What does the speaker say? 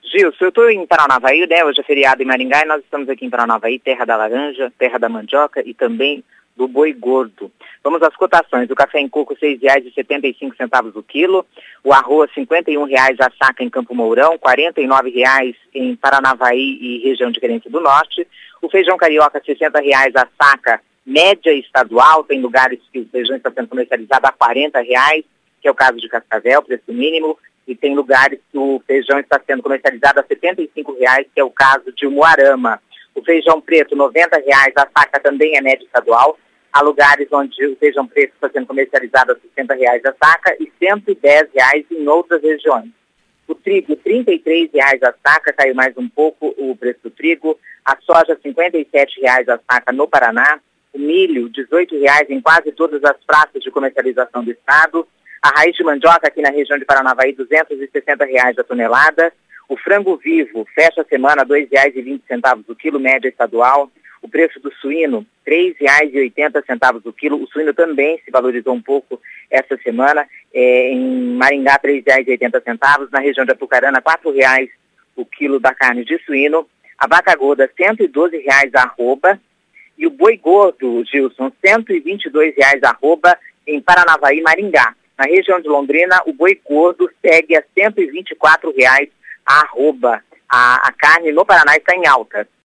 Gilson, eu estou em Paranavaí, né? Hoje é feriado em Maringá e nós estamos aqui em Paranavaí, terra da laranja, terra da mandioca e também do boi gordo. Vamos às cotações. O café em coco, R$ 6,75 o quilo. O arroz, R$ 51,00 a saca em Campo Mourão, R$ 49,00 em Paranavaí e região de Querência do Norte. O feijão carioca, R$ 60,00 a saca, média estadual. Tem lugares que o feijão está sendo comercializado a R$ 40,00, que é o caso de Cascavel, preço mínimo. E tem lugares que o feijão está sendo comercializado a R$ 75,00, que é o caso de Umuarama. O feijão preto, R$ 90,00 a saca, também é média estadual. Há lugares onde o feijão preto está sendo comercializado a R$ 60,00 a saca e R$ 110,00 em outras regiões. O trigo, R$ 33,00 a saca, caiu mais um pouco o preço do trigo. A soja, R$ 57,00 a saca no Paraná. O milho, R$ 18,00 em quase todas as praças de comercialização do estado. A raiz de mandioca aqui na região de Paranavaí, R$ 260,00 a tonelada. O frango vivo fecha a semana R$ 2,20 o quilo, média estadual. O preço do suíno, R$ 3,80 o quilo. O suíno também se valorizou um pouco essa semana. Em Maringá, R$ 3,80. Na região de Apucarana, R$ 4,00 o quilo da carne de suíno. A vaca gorda, R$ 112,00 a arroba. E o boi gordo, Gilson, R$ 122,00 a arroba em Paranavaí e Maringá. Na região de Londrina, o boi gordo segue a R$ 124,00 a arroba. A carne no Paraná está em alta.